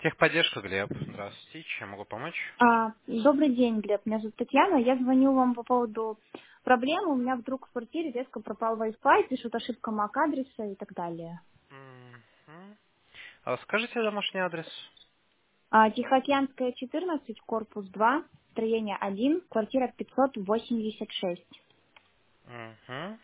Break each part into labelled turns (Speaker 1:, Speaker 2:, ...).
Speaker 1: Техподдержка, Глеб. Здравствуйте. Чем могу помочь?
Speaker 2: Добрый день, Глеб. Меня зовут Татьяна. Я звоню вам по поводу проблемы. У меня вдруг в квартире резко пропал Wi-Fi, пишут ошибка MAC-адреса и так далее.
Speaker 1: Мгм. Скажите домашний адрес.
Speaker 2: Тихоокеанская, 14, корпус 2, строение 1, квартира 586.
Speaker 1: Мгм.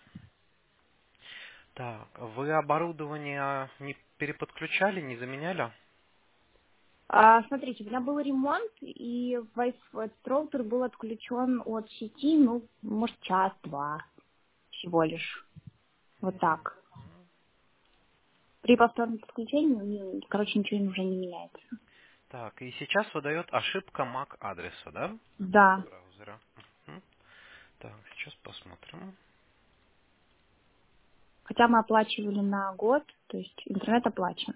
Speaker 1: Так, вы оборудование не переподключали, не заменяли?
Speaker 2: Смотрите, у меня был ремонт, и этот роутер был отключен от сети, может, час-два всего лишь. Вот так. При повторном подключении, ничего уже не меняется.
Speaker 1: Так, и сейчас выдает ошибка MAC адреса, да?
Speaker 2: Да.
Speaker 1: Браузера. Мгм. Так, сейчас посмотрим.
Speaker 2: Хотя мы оплачивали на год, то есть интернет оплачен.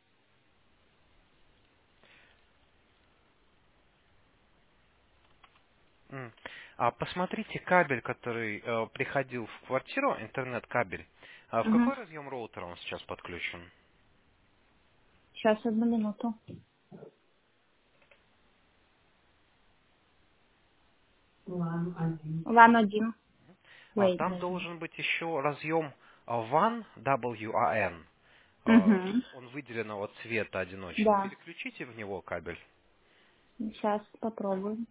Speaker 1: М. Посмотрите кабель, который приходил в квартиру, интернет-кабель. В
Speaker 2: Угу.
Speaker 1: какой разъем роутера он сейчас подключен?
Speaker 2: Сейчас, одну минуту. LAN 1. Wait,
Speaker 1: Там
Speaker 2: maybe.
Speaker 1: должен быть еще разъем WAN, WAN.
Speaker 2: Угу.
Speaker 1: Он выделенного цвета одиночный.
Speaker 2: Да.
Speaker 1: Переключите в него кабель.
Speaker 2: Сейчас попробуем.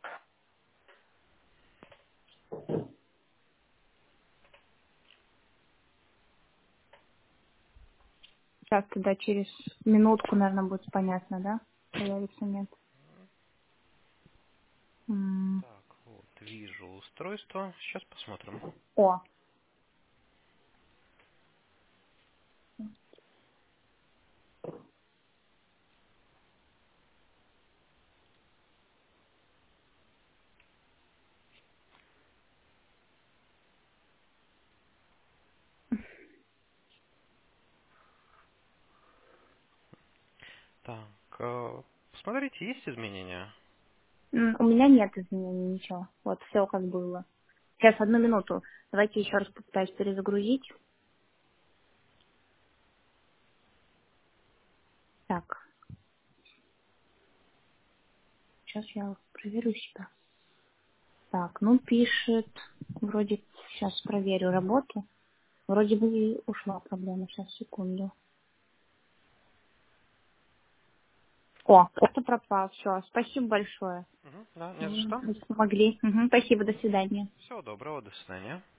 Speaker 2: Сейчас тогда через минутку, наверное, будет понятно, да? Появится, нет.
Speaker 1: Так, вот, вижу устройство. Сейчас посмотрим.
Speaker 2: О,
Speaker 1: Так, посмотрите, есть изменения?
Speaker 2: у меня нет изменений, ничего. Вот все как было. Сейчас, одну минуту. Давайте еще раз попытаюсь перезагрузить. Так, сейчас я проверю себя. Так, пишет. Вроде сейчас проверю работу. Вроде бы и ушла проблема. Сейчас, секунду. Это пропал. Все, спасибо большое.
Speaker 1: Мгм, да, не за что.
Speaker 2: Вы помогли. Мгм, спасибо, до свидания.
Speaker 1: Всего доброго, до свидания.